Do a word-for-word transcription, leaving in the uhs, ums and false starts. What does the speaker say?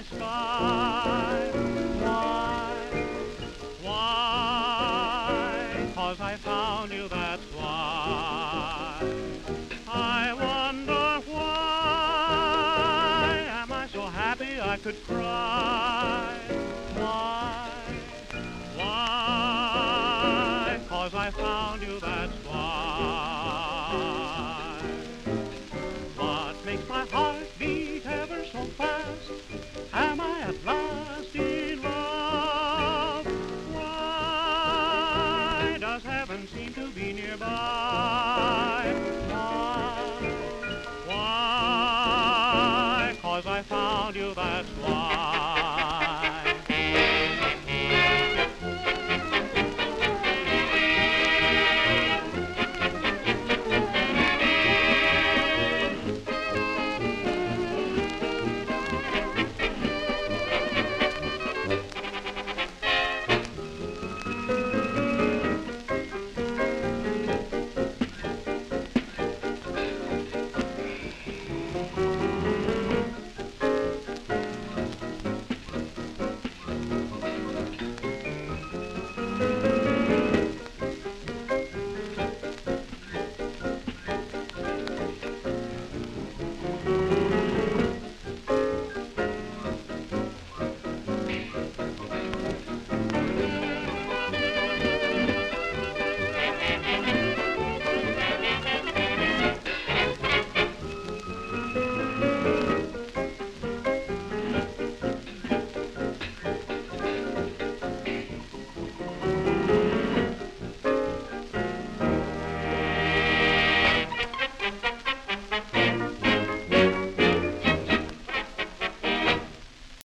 sky. Why? Why? 'Cause I found you, that's why. I wonder why am I so happy I could cry? Why? Why? 'Cause I found you, that's why. What makes my heart beat ever so fast? Am I at last in love? Why does heaven seem to be nearby? Why? Why? 'Cause I found you, that's why.